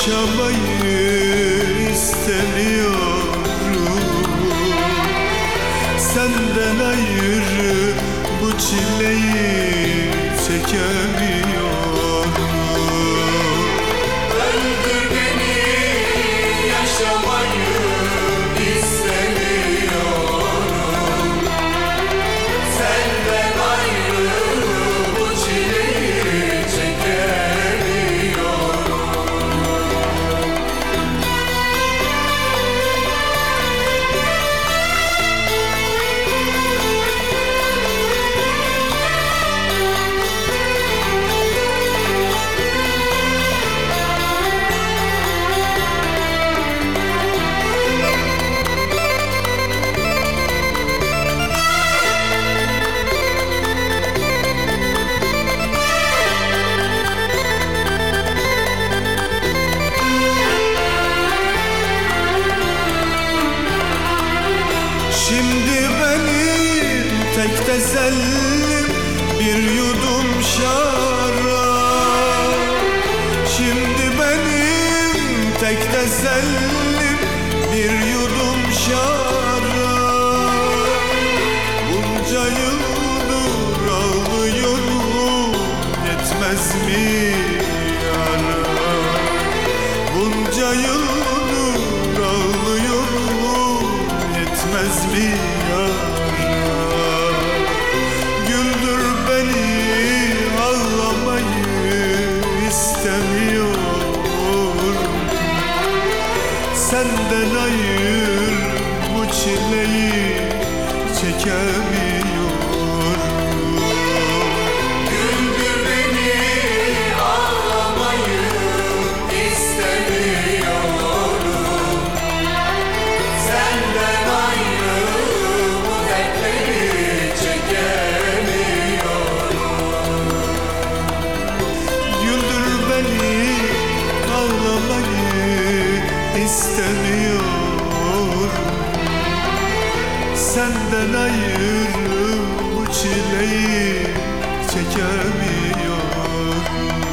yaşamayı istemiyorum. Senden ayrı bu çileyi çekemiyorum. Öldür beni, yaşamayı istemiyorum. Senden ayrı bu çileyi çekemiyorum. Şimdi benim tek tesellim bir yudum şarap. Şimdi benim tek tesellim bir yudum şarap. Bunca yıldır ağlıyorum, yetmez mi yara? Bunca yıldır ağlıyorum, yetmez mi yara? Güldür beni, ağlamayı istemiyorum. Senden ayır bu çileyi çekemiyorum. Güldür beni, ağlamayı istemiyorum. Senden ayrı bu dertleri çekemiyorum. Güldür beni, ağlamayı istemiyorum. Senden ayrı bu çileyi çekemiyorum.